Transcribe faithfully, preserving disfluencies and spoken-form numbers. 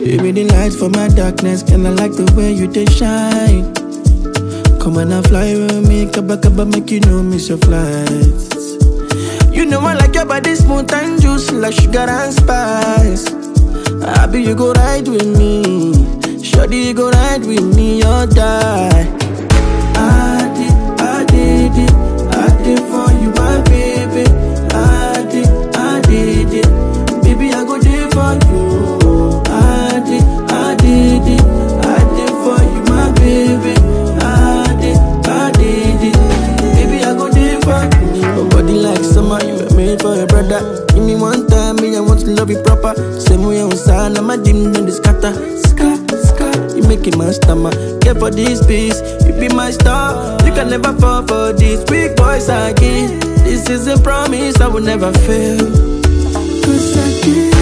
You be the light for my darkness, and I like the way you they shine. Come on and fly with me, kaba kaba make you know miss your flights. You know I like your body smooth and juicy like sugar and spice. Happy you go ride with me, shawty you go ride with me or die. I did, I did it, I did for you my baby. I did, I did it, baby I go there for you. I did, I did it, I did for you my baby. I did, I did it, baby I go there for you. Nobody like summer, you were made for a brother. Give me one time, me I want to love you proper. Same way on sign, I'm a dim in the scatter. Sky, sky, you make it my stomach. Care for this piece, you be my star. You can never fall for these big boys again. This is a promise I will never fail. Cause I can't